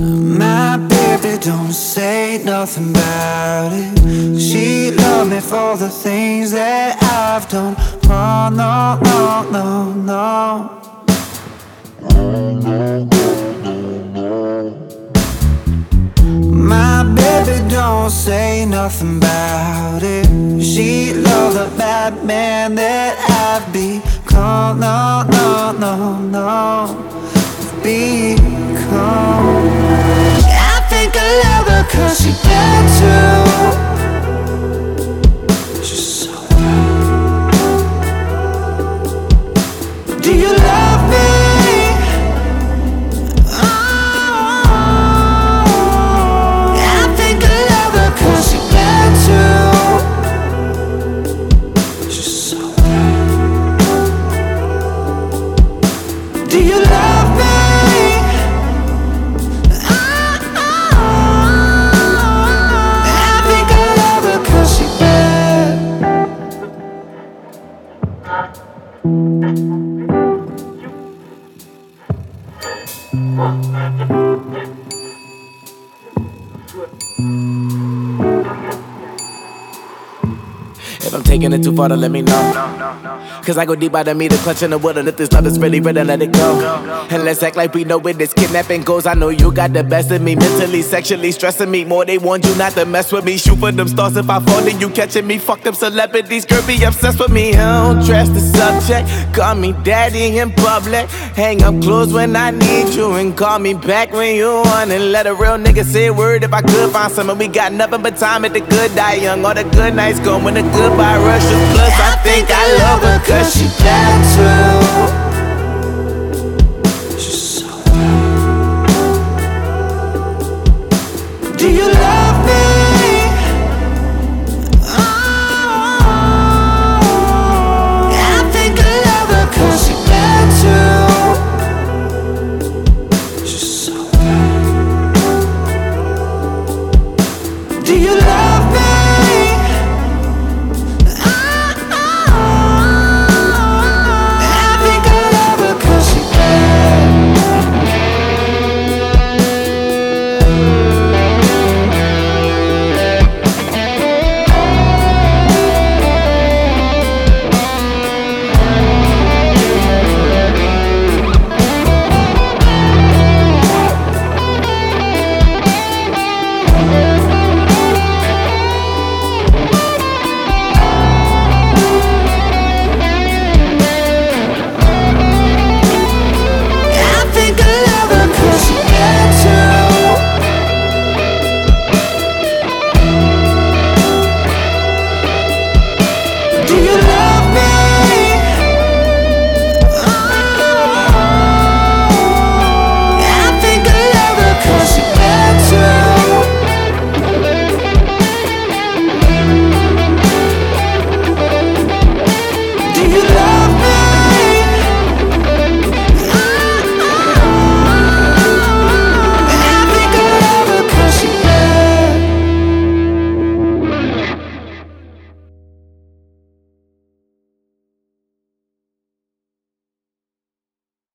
My baby don't say nothing about it. She loved me for the things that I've done. Oh, no, no, no, no. My baby don't say nothing about it. She loved the bad man that I've become. No, no, no, no. Become. I think I love her 'cause she bad too. She's so bad. Do you love me? Do you love me? I think I love her 'cause she bad. If I'm taking it too far, then let me know. Cause I go deep out of me, the clutch in the water. If this love is really ready, let it go. And let's act like we know where this kidnapping goes. I know you got the best of me, mentally, sexually stressing me more. They want you not to mess with me. Shoot for them stars if I fall, then you catching me. Fuck them celebrities, girl, be obsessed with me. I don't trust the subject. Call me daddy in public. Hang up close when I need you, and call me back when you want. And let a real nigga say a word if I could find some. And we got nothing but time at the good die young. All the good nights gone when the goodbye rushes. Plus I think I love her 'cause she bad too.